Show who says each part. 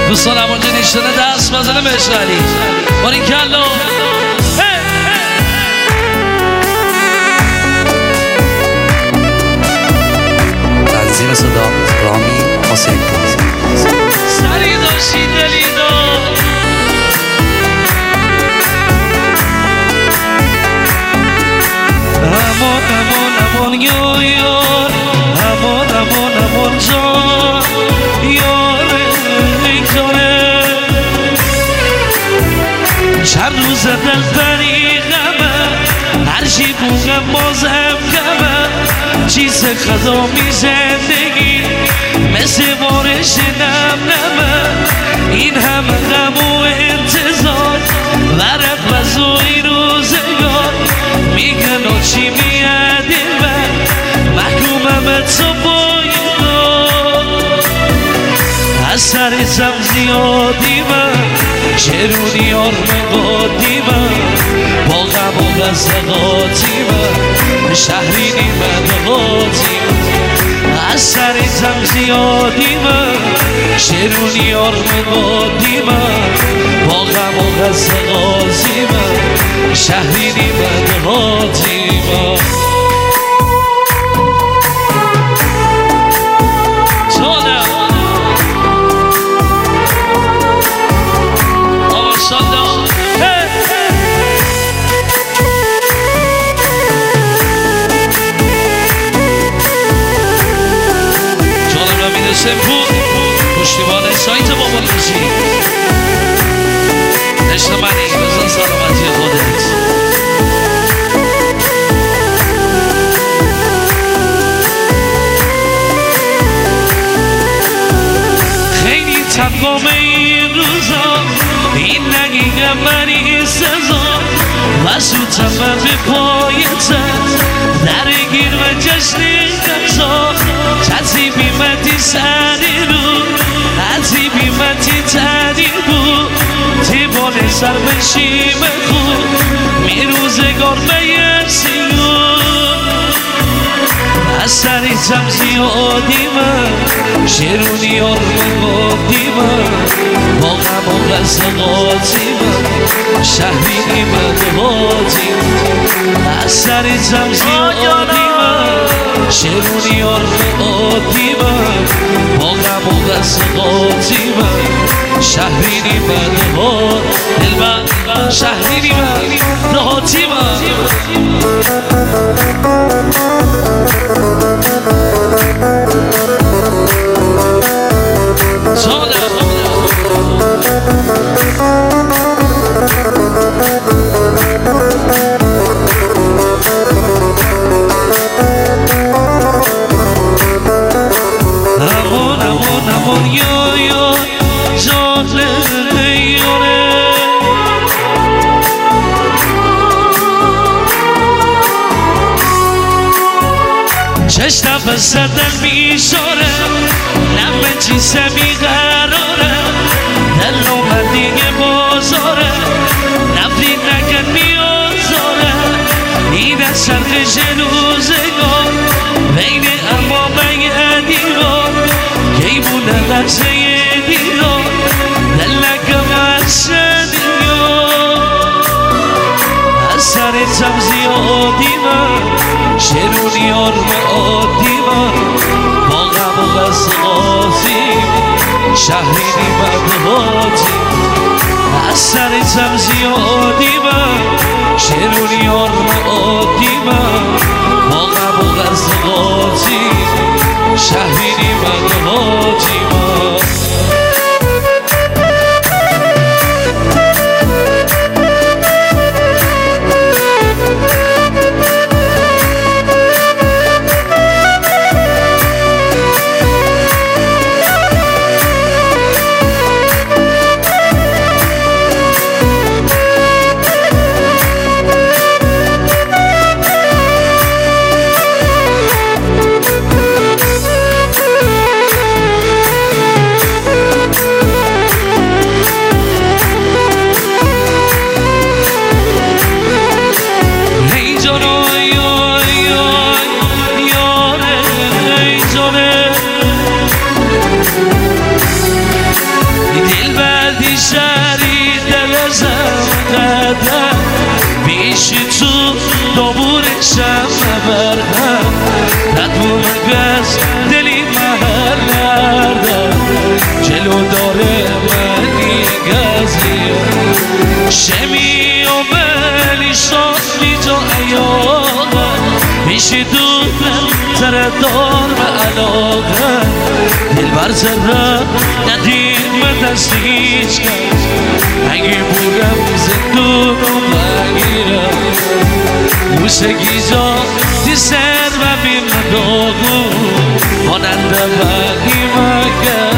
Speaker 1: دوستان همونجا نشتنه دست بزنه به اشغالی بارین کلو
Speaker 2: تنظیم صدا رامی حسین
Speaker 1: سری داشتی دلی داشت امان یار امان جان یار جانه چند روز دل فریقمه هر چی بوغم بازم کمه چیز خدا می زندگی مثل بارش نمه این همه غم و انتظار ورق وزای روزگار میگن چی میادی من محکومم تو باید از سرتم زیادی من چرونی آرمقادی من با غم و غزقاتی من شهرینی من غاتی من از سرتم زیادی من چرونی آرمقادی من با غم و غزقاتی من شهرینی من غاتی من سمپو پشتیبان سایت بابا موزی عشق منی بزن سلامتی خودت خیلی تنگام این روزا این نگیگم منی سزا و زودتم من به پایتم درگیر و جشن قضا چطی بیمتی سری رو حتی بیمتی تری بود تی بال سر بشیم خود می روزگار بیرسیون از سریتم زیادی من شیرونی آرمقادی من با غم و غزقاتی من شهرینی من غاتی من از سریتم زیادی من شیرونی آرمقادی من با غم و غزقاتی من شهرینی من غاتی دل من شهرینی من غاتی من امان یا جان یاره چشتم بزدن میشاره نمه چیزه بیقراره دل اومد دیگه بازاره نفرین نکن میازاره این از چرخش روزگار بین ارباب دیوار گیبونه لحظه دیدار دل نکم از دیار از سرتم زیادی من شیرونی آرمقادی من با غم و غزقاتی شهرینی من غاتی از سرتم زیادی من شیرونی آرمقادی من با غم و غزقاتی شهرینی من غاتی من افتخار و علاقه دل بر زره ندیم به دست هیچ کس اگه بورم زندونو بگیرم موسیقی جا دی سر و بیم داغو ماننده بگی مگه